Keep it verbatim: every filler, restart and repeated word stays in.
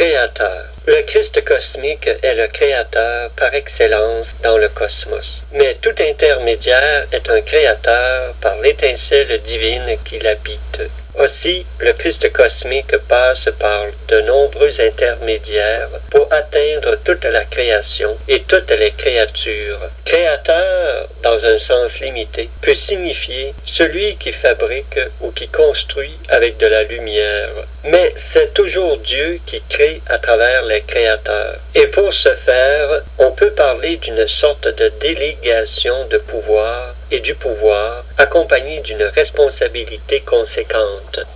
Créateur. Le Christ cosmique est le créateur par excellence dans le cosmos. Mais tout intermédiaire est un créateur par l'étincelle divine qui l'habite. Aussi, le Christ cosmique passe par de nombreux intermédiaires pour atteindre toute la création et toutes les créatures. Créateur, dans un sens limité, peut signifier celui qui fabrique ou qui construit avec de la lumière. Mais c'est toujours Dieu qui crée à travers les créateurs. Et pour ce faire, on peut parler d'une sorte de délégation de pouvoir et du pouvoir accompagné d'une responsabilité conséquente.